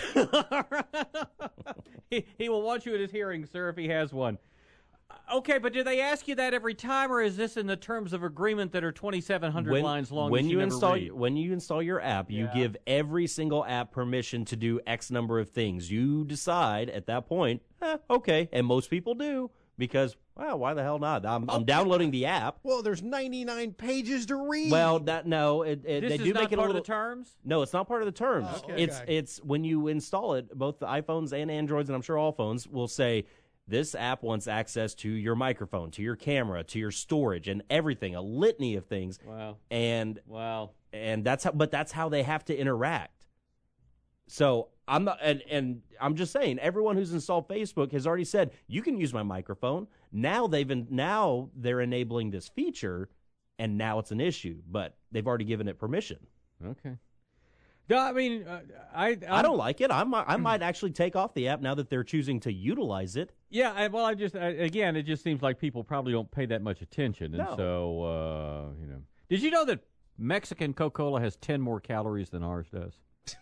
Speaker 10: the
Speaker 12: judge. He will want you at his hearing, sir, if he has one. Okay, but do they ask you that every time, or is this in the terms of agreement that are 2,700 lines long?
Speaker 1: When you install your app, you give every single app permission to do X number of things. You decide at that point, okay, and most people do. Because, well, why the hell not? I'm downloading the app.
Speaker 14: Well, there's 99 pages to read.
Speaker 1: Well, they do
Speaker 12: make it a little.
Speaker 1: Of the
Speaker 12: terms?
Speaker 1: No, it's not part of the terms.
Speaker 14: Oh, okay.
Speaker 1: It's when you install it, both the iPhones and Androids, and I'm sure all phones will say, this app wants access to your microphone, to your camera, to your storage, and everything, a litany of things.
Speaker 12: Wow.
Speaker 1: And that's how they have to interact. So I'm not, and I'm just saying, everyone who's installed Facebook has already said you can use my microphone. Now they're enabling this feature, and now it's an issue. But they've already given it permission.
Speaker 12: Okay. No, I mean, I
Speaker 1: don't like it. I might actually take off the app now that they're choosing to utilize it.
Speaker 12: Yeah. Again, it just seems like people probably don't pay that much attention, and so Did you know that Mexican Coca-Cola has 10 more calories than ours does?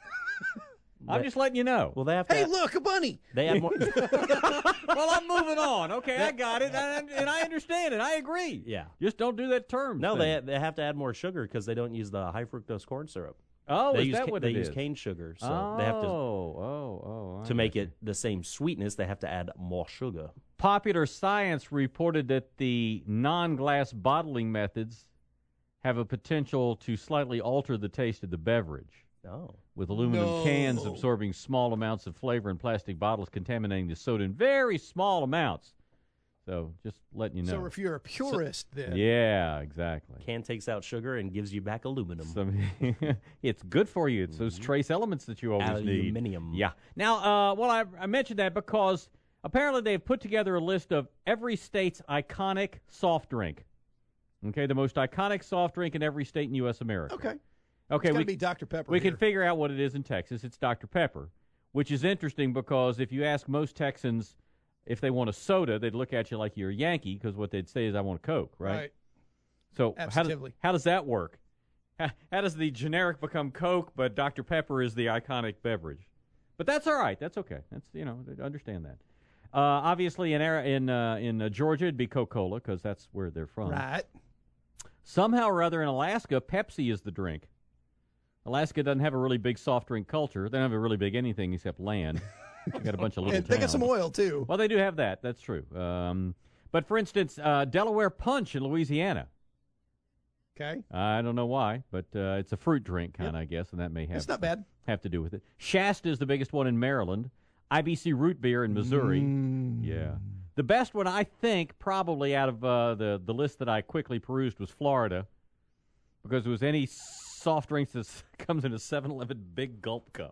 Speaker 12: I'm just letting you know.
Speaker 1: Well, they have.
Speaker 14: Hey, look, a bunny.
Speaker 1: They have more.
Speaker 12: Well, I'm moving on. Okay, I got it, and I understand it. I agree.
Speaker 1: Yeah.
Speaker 12: Just don't do that term.
Speaker 1: No,
Speaker 12: thing.
Speaker 1: they have to add more sugar because they don't use the high fructose corn syrup.
Speaker 12: Oh,
Speaker 1: they
Speaker 12: is
Speaker 1: use
Speaker 12: that what
Speaker 1: they
Speaker 12: it
Speaker 1: use
Speaker 12: is?
Speaker 1: cane sugar, so they have to. To make it the same sweetness, they have to add more sugar.
Speaker 12: Popular Science reported that the non-glass bottling methods have a potential to slightly alter the taste of the beverage.
Speaker 1: Oh.
Speaker 12: With aluminum cans absorbing small amounts of flavor and plastic bottles contaminating the soda in very small amounts. So just letting you know.
Speaker 14: So if you're a purist, then.
Speaker 12: Yeah, exactly.
Speaker 1: Can takes out sugar and gives you back aluminum.
Speaker 12: So, it's good for you. It's those trace elements that you always need.
Speaker 1: Aluminium.
Speaker 12: Yeah. Now, I mentioned that because apparently they've put together a list of every state's iconic soft drink. Okay, the most iconic soft drink in every state in U.S. America.
Speaker 14: Okay.
Speaker 12: Okay,
Speaker 14: it's got to be Dr. Pepper.
Speaker 12: We can figure out what it is in Texas. It's Dr. Pepper, which is interesting because if you ask most Texans if they want a soda, they'd look at you like you're a Yankee because what they'd say is, I want a Coke, right? So how does that work? How does the generic become Coke, but Dr. Pepper is the iconic beverage? But that's all right. That's okay. That's understand that. Obviously, in Georgia, it'd be Coca-Cola because that's where they're from.
Speaker 14: Right.
Speaker 12: Somehow or other in Alaska, Pepsi is the drink. Alaska doesn't have a really big soft drink culture. They don't have a really big anything except land. They got a bunch of little
Speaker 14: They got
Speaker 12: towns.
Speaker 14: some oil, too.
Speaker 12: Well, they do have that. That's true. But, for instance, Delaware Punch in Louisiana.
Speaker 14: Okay.
Speaker 12: I don't know why, but it's a fruit drink kind of, I guess, and that may
Speaker 14: It's not bad.
Speaker 12: have to do with it. Shasta is the biggest one in Maryland. IBC Root Beer in Missouri. Yeah. The best one, I think, probably out of the list that I quickly perused was Florida, because it was any soft drinks that comes in a 7-Eleven big gulp cup.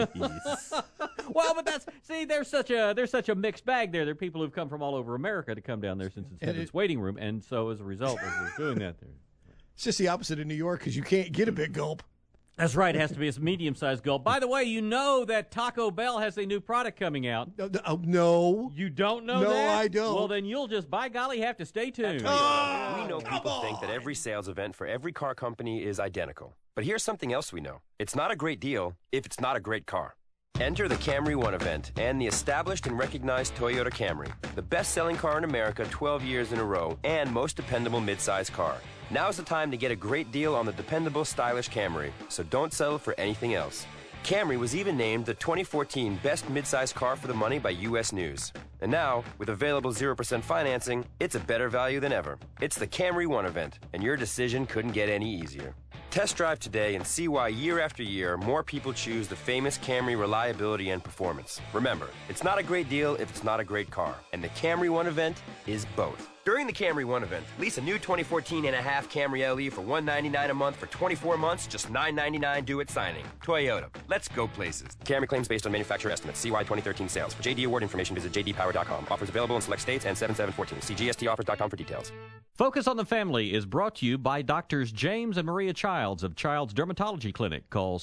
Speaker 12: Well, but there's such a mixed bag there. There are people who've come from all over America to come down there since it's Heaven's waiting room, and so as a result, they're doing that there.
Speaker 14: It's just the opposite in New York because you can't get a big gulp.
Speaker 12: That's right. It has to be a medium-sized gulp. By the way, you know that Taco Bell has a new product coming out.
Speaker 14: No.
Speaker 12: You don't know
Speaker 14: that?
Speaker 12: No,
Speaker 14: I don't.
Speaker 12: Well, then you'll just, by golly, have to stay tuned.
Speaker 11: We know people think that every sales event for every car company is identical. But here's something else we know. It's not a great deal if it's not a great car. Enter the Camry One event and the established and recognized Toyota Camry, the best-selling car in America 12 years in a row and most dependable midsize car. Now's the time to get a great deal on the dependable, stylish Camry, so don't settle for anything else. Camry was even named the 2014 Best Midsize Car for the Money by U.S. News. And now, with available 0% financing, it's a better value than ever. It's the Camry One event, and your decision couldn't get any easier. Test drive today and see why year after year, more people choose the famous Camry reliability and performance. Remember, it's not a great deal if it's not a great car, and the Camry One event is both. During the Camry One event, lease a new 2014 and a half Camry LE for $199 a month for 24 months, just $999 due at signing. Toyota, let's go places. Camry claims based on manufacturer estimates. CY 2013 sales. For JD Award information, visit jdpower.com. Offers available in select states and 7714. See gstoffers.com for details.
Speaker 21: Focus on the Family is brought to you by Doctors James and Maria Childs of Child's Dermatology Clinic. Call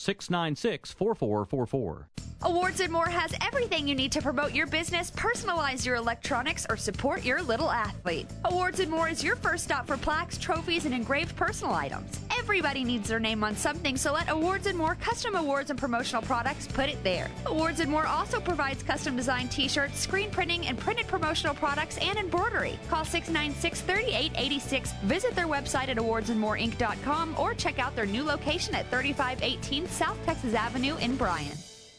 Speaker 21: 696-4444.
Speaker 15: Awards and More has everything you need to promote your business, personalize your electronics, or support your little athlete. Awards and More is your first stop for plaques, trophies, and engraved personal items. Everybody needs their name on something, so let Awards and More custom awards and promotional products put it there. Awards and More also provides custom designed t-shirts, screen printing, and printed promotional products and embroidery. Call 696-3886. Visit their website at awardsandmoreinc.com or check out their new location at 3518 South Texas Avenue in Bryan.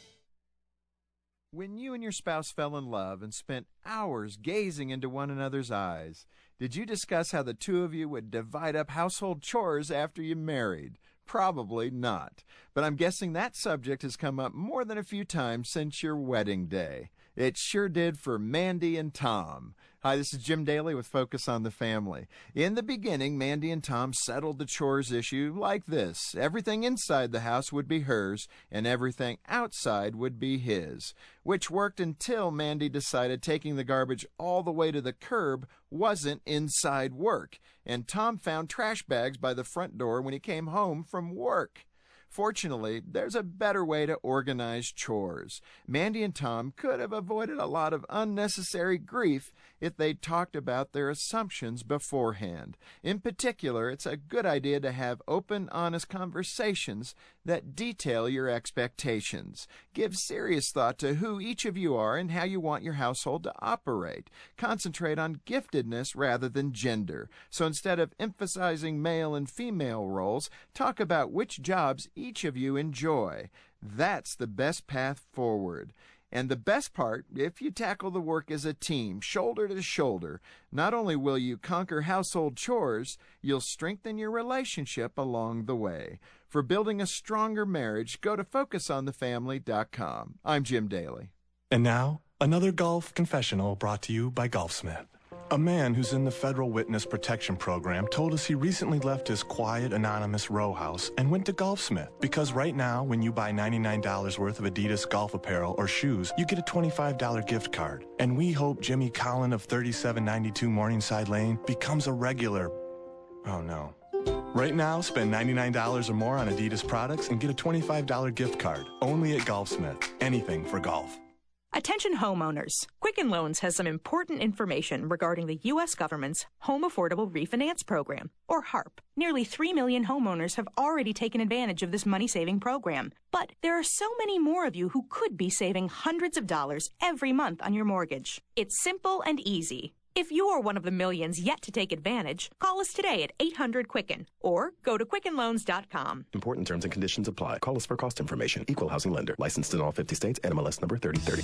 Speaker 16: When you and your spouse fell in love and spent hours gazing into one another's eyes, did you discuss how the two of you would divide up household chores after you married? Probably not. But I'm guessing that subject has come up more than a few times since your wedding day. It sure did for Mandy and Tom. Hi, this is Jim Daly with Focus on the Family. In the beginning, Mandy and Tom settled the chores issue like this. Everything inside the house would be hers, and everything outside would be his, which worked until Mandy decided taking the garbage all the way to the curb wasn't inside work, and Tom found trash bags by the front door when he came home from work. Fortunately, there's a better way to organize chores. Mandy and Tom could have avoided a lot of unnecessary grief if they'd talked about their assumptions beforehand. In particular, it's a good idea to have open, honest conversations that detail your expectations. Give serious thought to who each of you are and how you want your household to operate. Concentrate on giftedness rather than gender. So instead of emphasizing male and female roles, talk about which jobs each of you enjoy. That's the best path forward. And the best part, if you tackle the work as a team, shoulder to shoulder, not only will you conquer household chores, you'll strengthen your relationship along the way. For building a stronger marriage, go to FocusOnTheFamily.com. I'm Jim Daly.
Speaker 17: And now, another golf confessional brought to you by Golfsmith. A man who's in the Federal Witness Protection Program told us he recently left his quiet, anonymous row house and went to Golfsmith because right now, when you buy $99 worth of Adidas golf apparel or shoes, you get a $25 gift card. And we hope Jimmy Collin of 3792 Morningside Lane becomes a regular... Oh, no. Right now, spend $99 or more on Adidas products and get a $25 gift card. Only at Golfsmith. Anything for golf.
Speaker 25: Attention homeowners. Quicken Loans has some important information regarding the U.S. government's Home Affordable Refinance Program, or HARP. Nearly 3 million homeowners have already taken advantage of this money-saving program. But there are so many more of you who could be saving hundreds of dollars every month on your mortgage. It's simple and easy. If you're one of the millions yet to take advantage, call us today at 800-QUICKEN or go to QuickenLoans.com.
Speaker 7: Important terms and conditions apply. Call us for cost information. Equal housing lender. Licensed in all 50 states. NMLS number 3030.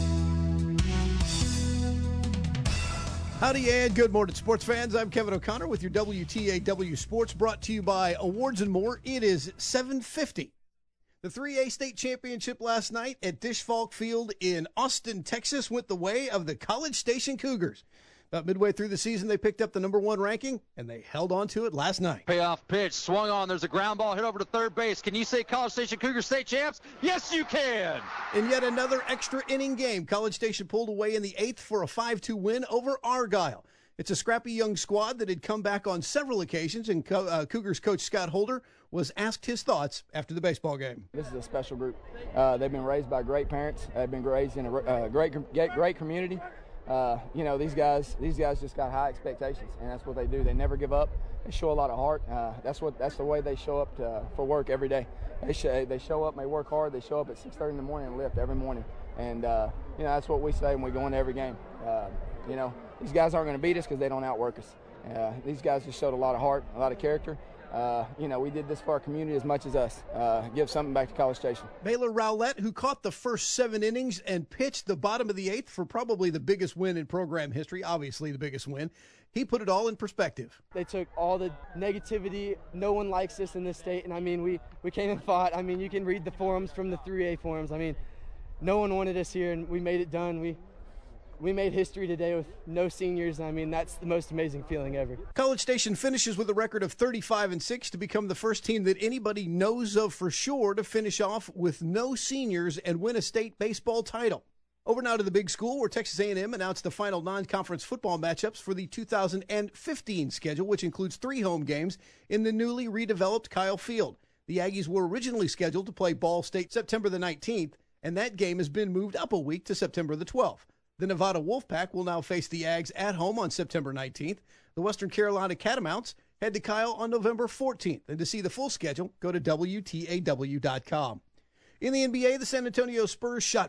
Speaker 14: Howdy and good morning, sports fans. I'm Kevin O'Connor with your WTAW Sports, brought to you by Awards and More. It is 7:50. The 3A state championship last night at Dish Falk Field in Austin, Texas, went the way of the College Station Cougars. About midway through the season, they picked up the number 1 ranking, and they held on to it last night.
Speaker 19: Payoff pitch, swung on. There's a ground ball hit over to third base. Can you say College Station Cougars state champs? Yes, you can.
Speaker 14: In yet another extra inning game, College Station pulled away in the 8th for a 5-2 win over Argyle. It's a scrappy young squad that had come back on several occasions, and Cougars coach Scott Holder was asked his thoughts after the baseball game.
Speaker 9: This is a special group. They've been raised by great parents. They've been raised in a great community. These guys just got high expectations, and that's what they do. They never give up. They show a lot of heart. That's the way they show up for work every day. They show up and they work hard. They show up at 6:30 in the morning and lift every morning. And that's what we say when we go into every game. These guys aren't going to beat us because they don't outwork us. These guys just showed a lot of heart, a lot of character. We did this for our community as much as us. Give something back to College Station.
Speaker 14: Baylor Rowlett, who caught the first 7 innings and pitched the bottom of the 8th for probably the biggest win in program history, obviously the biggest win, he put it all in perspective.
Speaker 20: They took all the negativity. No one likes us in this state. And, we came and fought. You can read the forums from the 3A forums. No one wanted us here, and we made it done. We made history today with no seniors. That's the most amazing feeling ever.
Speaker 14: College Station finishes with a record of 35-6 to become the first team that anybody knows of for sure to finish off with no seniors and win a state baseball title. Over now to the big school, where Texas A&M announced the final non-conference football matchups for the 2015 schedule, which includes 3 home games in the newly redeveloped Kyle Field. The Aggies were originally scheduled to play Ball State September the 19th, and that game has been moved up a week to September the 12th. The Nevada Wolfpack will now face the Ags at home on September 19th. The Western Carolina Catamounts head to Kyle on November 14th. And to see the full schedule, go to WTAW.com. In the NBA, the San Antonio Spurs shot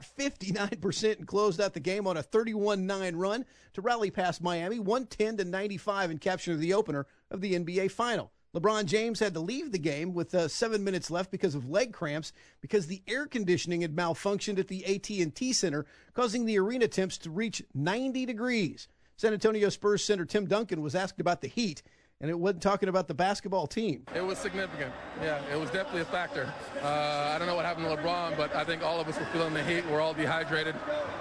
Speaker 14: 59% and closed out the game on a 31-9 run to rally past Miami, 110-95, and capture the opener of the NBA Final. LeBron James had to leave the game with 7 minutes left because of leg cramps because the air conditioning had malfunctioned at the AT&T Center, causing the arena temps to reach 90 degrees. San Antonio Spurs center Tim Duncan was asked about the heat, and it wasn't talking about the basketball team.
Speaker 22: It was significant. Yeah, it was definitely a factor. I don't know what happened to LeBron, but I think all of us were feeling the heat. We're all dehydrated.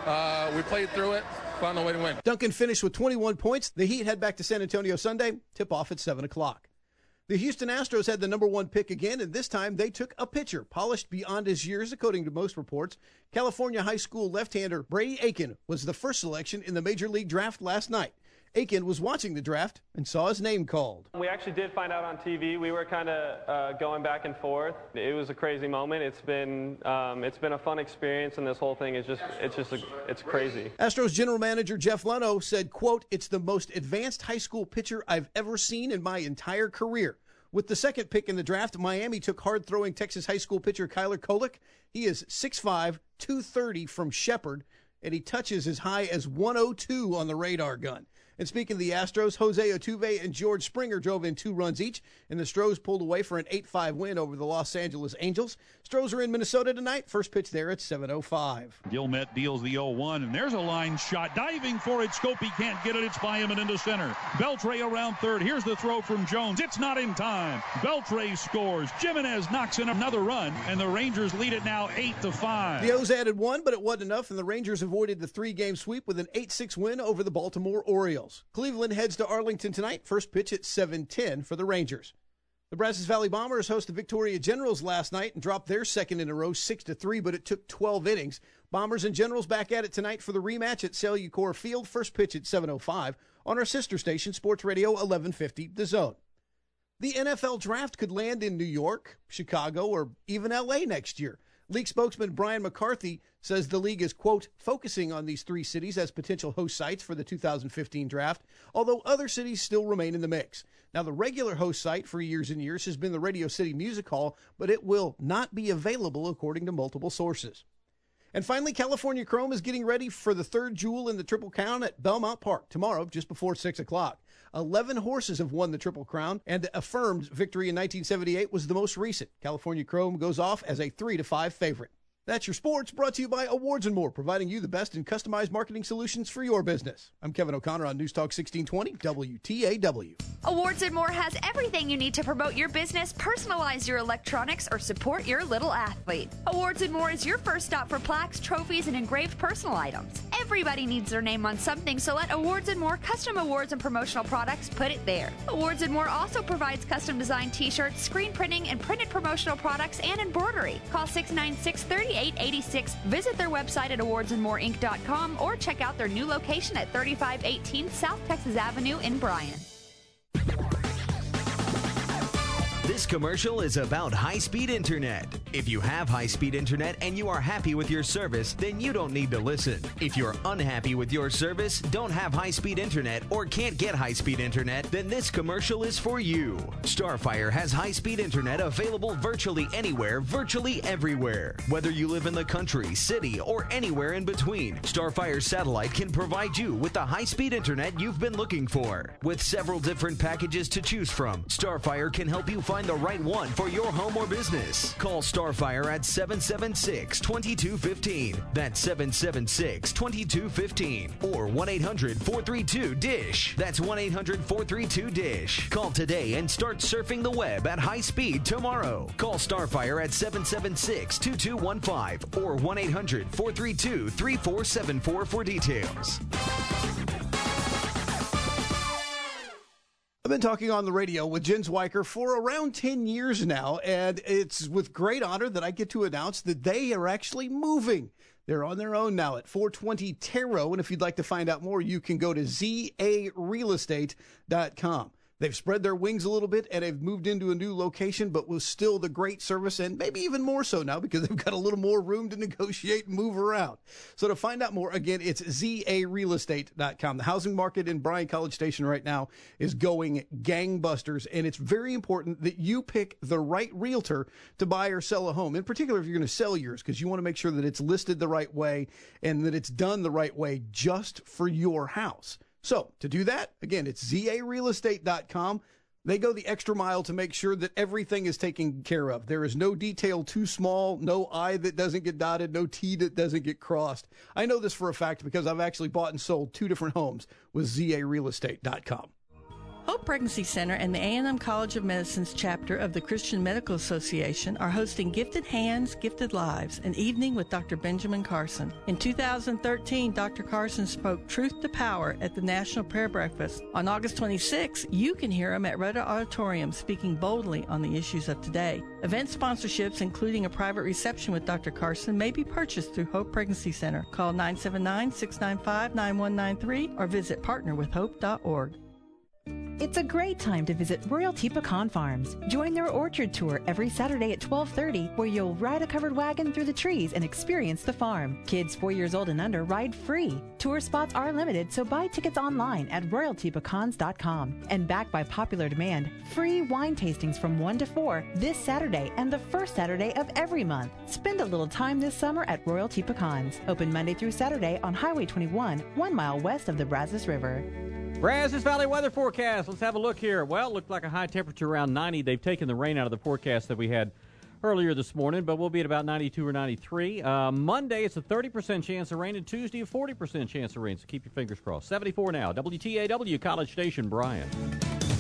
Speaker 22: We played through it, found a way to win.
Speaker 14: Duncan finished with 21 points. The Heat head back to San Antonio Sunday, tip-off at 7 o'clock. The Houston Astros had the number 1 pick again, and this time they took a pitcher, polished beyond his years, according to most reports. California high school left-hander Brady Aiken was the first selection in the Major League draft last night. Aiken was watching the draft and saw his name called.
Speaker 23: We actually did find out on TV. We were kind of going back and forth. It was a crazy moment. It's been a fun experience, and this whole thing is it's crazy.
Speaker 14: Astros general manager Jeff Leno said, quote, "It's the most advanced high school pitcher I've ever seen in my entire career." With the second pick in the draft, Miami took hard-throwing Texas high school pitcher Kyler Kolick. He is 6'5", 230 from Shepherd, and he touches as high as 102 on the radar gun. And speaking of the Astros, Jose Altuve and George Springer drove in 2 runs each, and the Stros pulled away for an 8-5 win over the Los Angeles Angels. Stros are in Minnesota tonight. First pitch there at 7:05.
Speaker 26: Gilmet deals the 0-1, and there's a line shot. Diving for it. Scopey can't get it. It's by him and into center. Beltre around third. Here's the throw from Jones. It's not in time. Beltre scores. Jimenez knocks in another run, and the Rangers lead it now 8-5.
Speaker 14: The O's added 1, but it wasn't enough, and the Rangers avoided the 3-game sweep with an 8-6 win over the Baltimore Orioles. Cleveland heads to Arlington tonight. First pitch at 7:10 for the Rangers. The Brazos Valley Bombers host the Victoria Generals last night and dropped their second in a row 6-3, but it took 12 innings. Bombers and Generals back at it tonight for the rematch at Cellucor Field. First pitch at 7:05 on our sister station, Sports Radio 1150 The Zone. The NFL Draft could land in New York, Chicago, or even L.A. next year. League spokesman Brian McCarthy says the league is, quote, focusing on these 3 cities as potential host sites for the 2015 draft, although other cities still remain in the mix. Now, the regular host site for years and years has been the Radio City Music Hall, but it will not be available according to multiple sources. And finally, California Chrome is getting ready for the third Jewel in the Triple Crown at Belmont Park tomorrow, just before 6 o'clock. 11 horses have won the Triple Crown, and Affirmed's victory in 1978 was the most recent. California Chrome goes off as a 3-5 favorite. That's your sports, brought to you by Awards and More, providing you the best in customized marketing solutions for your business. I'm Kevin O'Connor on News Talk 1620, WTAW.
Speaker 15: Awards and More has everything you need to promote your business, personalize your electronics, or support your little athlete. Awards and More is your first stop for plaques, trophies, and engraved personal items. Everybody needs their name on something, so let Awards and More custom awards and promotional products put it there. Awards and More also provides custom designed t-shirts, screen printing, and printed promotional products and embroidery. Call 696-3886. Visit their website at awardsandmoreinc.com or check out their new location at 3518 South Texas Avenue in Bryan.
Speaker 2: This commercial is about high-speed internet. If you have high-speed internet and you are happy with your service, then you don't need to listen. If you're unhappy with your service, don't have high-speed internet, or can't get high-speed internet, then this commercial is for you. Starfire has high-speed internet available virtually anywhere, virtually everywhere. Whether you live in the country, city, or anywhere in between, Starfire Satellite can provide you with the high-speed internet you've been looking for. With several different packages to choose from, Starfire can help you find the right one for your home or business. Call Starfire at 776-2215. That's 776-2215. Or 1-800-432-DISH. That's 1-800-432-DISH. Call today and start surfing the web at high speed tomorrow. Call Starfire at 776-2215 or 1-800-432-3474 for details.
Speaker 14: I've been talking on the radio with Jen Zwiker for around 10 years now, and it's with great honor that I get to announce that they are actually moving. They're on their own now at 420 Tarot, and if you'd like to find out more, you can go to zarealestate.com. They've spread their wings a little bit, and they've moved into a new location, but with still the great service, and maybe even more so now because they've got a little more room to negotiate and move around. So to find out more, again, it's zarealestate.com. The housing market in Bryan College Station right now is going gangbusters, and it's very important that you pick the right realtor to buy or sell a home, in particular if you're going to sell yours, because you want to make sure that it's listed the right way and that it's done the right way just for your house. So to do that, again, it's zarealestate.com. They go the extra mile to make sure that everything is taken care of. There is no detail too small, no I that doesn't get dotted, no T that doesn't get crossed. I know this for a fact because I've actually bought and sold 2 different homes with zarealestate.com.
Speaker 3: Hope Pregnancy Center and the A&M College of Medicine's chapter of the Christian Medical Association are hosting Gifted Hands, Gifted Lives, an evening with Dr. Benjamin Carson. In 2013, Dr. Carson spoke Truth to Power at the National Prayer Breakfast. On August 26, you can hear him at Rudder Auditorium speaking boldly on the issues of today. Event sponsorships, including a private reception with Dr. Carson, may be purchased through Hope Pregnancy Center. Call 979-695-9193 or visit partnerwithhope.org.
Speaker 4: It's a great time to visit Royalty Pecan Farms. Join their orchard tour every Saturday at 12:30, where you'll ride a covered wagon through the trees and experience the farm. Kids 4 years old and under ride free. Tour spots are limited, so buy tickets online at royaltypecans.com. And backed by popular demand, free wine tastings from 1 to 4 this Saturday and the first Saturday of every month. Spend a little time this summer at Royalty Pecans. Open Monday through Saturday on Highway 21, 1 mile west of the Brazos River.
Speaker 12: Brazos Valley weather forecast. Let's have a look here. Well, it looked like a high temperature around 90. They've taken the rain out of the forecast that we had earlier this morning, but we'll be at about 92 or 93. Monday, it's a 30% chance of rain, and Tuesday, a 40% chance of rain, so keep your fingers crossed. 74 now. WTAW, College Station, Bryan.